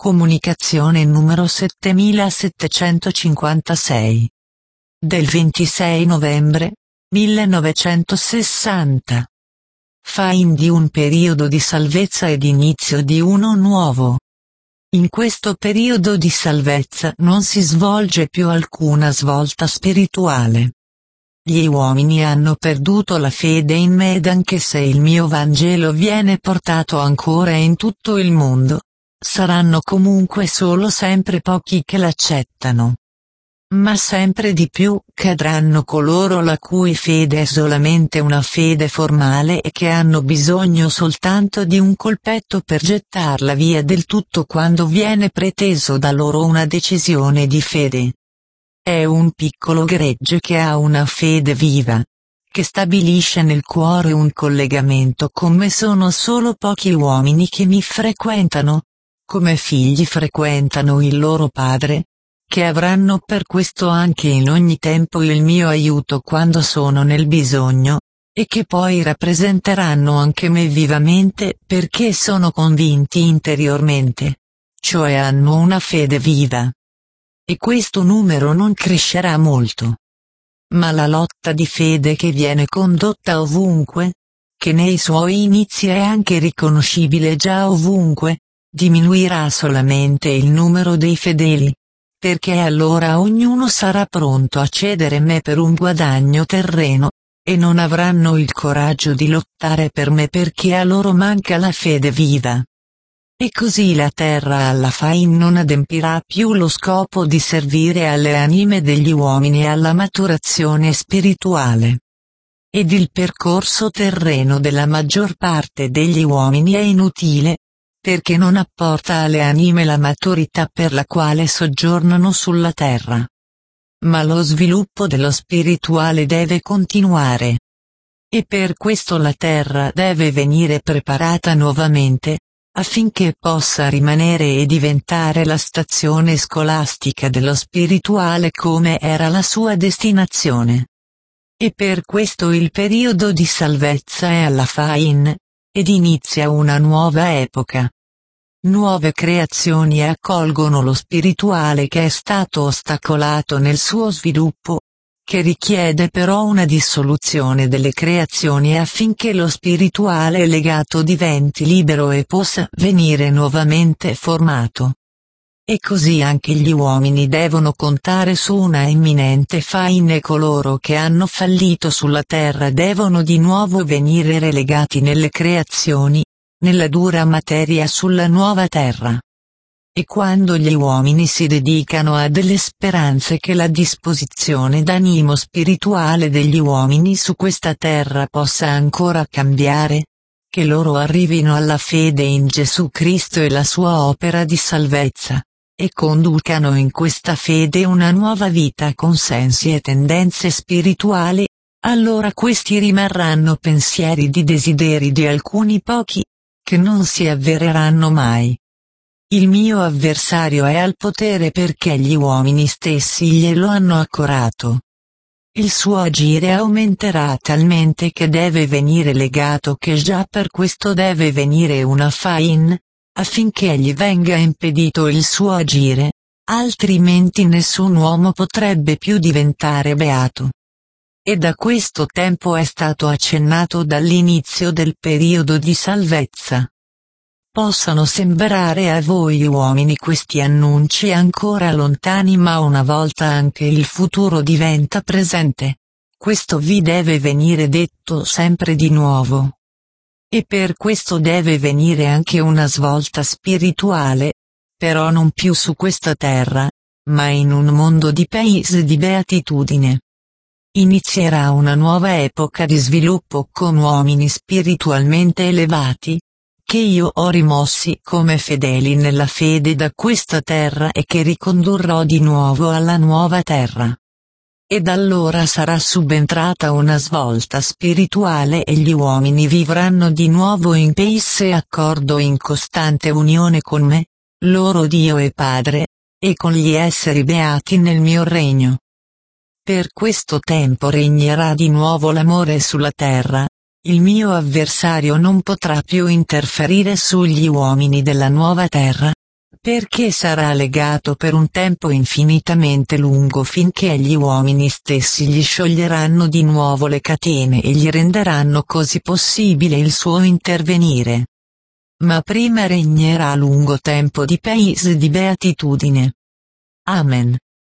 Comunicazione numero 7756. Del 26 novembre 1960. Fin di un periodo di salvezza ed inizio di uno nuovo. In questo periodo di salvezza non si svolge più alcuna svolta spirituale. Gli uomini hanno perduto la fede in me ed anche se il mio Vangelo viene portato ancora in tutto il mondo, saranno comunque solo sempre pochi che l'accettano. Ma sempre di più cadranno coloro la cui fede è solamente una fede formale e che hanno bisogno soltanto di un colpetto per gettarla via del tutto quando viene preteso da loro una decisione di fede. È un piccolo gregge che ha una fede viva, che stabilisce nel cuore un collegamento con me. Sono solo pochi uomini che mi frequentano, come figli frequentano il loro padre, che avranno per questo anche in ogni tempo il mio aiuto quando sono nel bisogno, e che poi rappresenteranno anche me vivamente perché sono convinti interiormente, cioè hanno una fede viva. E questo numero non crescerà molto. Ma la lotta di fede che viene condotta ovunque, che nei suoi inizi è anche riconoscibile già ovunque, diminuirà solamente il numero dei fedeli, perché allora ognuno sarà pronto a cedere me per un guadagno terreno, e non avranno il coraggio di lottare per me perché a loro manca la fede viva. E così la terra alla fine non adempirà più lo scopo di servire alle anime degli uomini e alla maturazione spirituale. Ed il percorso terreno della maggior parte degli uomini è inutile, perché non apporta alle anime la maturità per la quale soggiornano sulla terra. Ma lo sviluppo dello spirituale deve continuare. E per questo la terra deve venire preparata nuovamente, affinché possa rimanere e diventare la stazione scolastica dello spirituale come era la sua destinazione. E per questo il periodo di salvezza è alla fine, ed inizia una nuova epoca. Nuove creazioni accolgono lo spirituale che è stato ostacolato nel suo sviluppo, che richiede però una dissoluzione delle creazioni affinché lo spirituale legato diventi libero e possa venire nuovamente formato. E così anche gli uomini devono contare su una imminente fine e coloro che hanno fallito sulla terra devono di nuovo venire relegati nelle creazioni, nella dura materia sulla nuova terra. E quando gli uomini si dedicano a delle speranze che la disposizione d'animo spirituale degli uomini su questa terra possa ancora cambiare, che loro arrivino alla fede in Gesù Cristo e la sua opera di salvezza, e conducano in questa fede una nuova vita con sensi e tendenze spirituali, allora questi rimarranno pensieri di desideri di alcuni pochi, che non si avvereranno mai. Il mio avversario è al potere perché gli uomini stessi glielo hanno accorato. Il suo agire aumenterà talmente che deve venire legato che già per questo deve venire una fine, affinché gli venga impedito il suo agire, altrimenti nessun uomo potrebbe più diventare beato. E da questo tempo è stato accennato dall'inizio del periodo di salvezza. Possano sembrare a voi uomini questi annunci ancora lontani, ma una volta anche il futuro diventa presente. Questo vi deve venire detto sempre di nuovo. E per questo deve venire anche una svolta spirituale, però non più su questa terra, ma in un mondo di paese di beatitudine. Inizierà una nuova epoca di sviluppo con uomini spiritualmente elevati, che io ho rimossi come fedeli nella fede da questa terra e che ricondurrò di nuovo alla nuova terra. Ed allora sarà subentrata una svolta spirituale e gli uomini vivranno di nuovo in pace e accordo in costante unione con me, loro Dio e Padre, e con gli esseri beati nel mio regno. Per questo tempo regnerà di nuovo l'amore sulla terra. Il mio avversario non potrà più interferire sugli uomini della nuova terra, perché sarà legato per un tempo infinitamente lungo finché gli uomini stessi gli scioglieranno di nuovo le catene e gli renderanno così possibile il suo intervenire. Ma prima regnerà lungo tempo di pace e di beatitudine. Amen.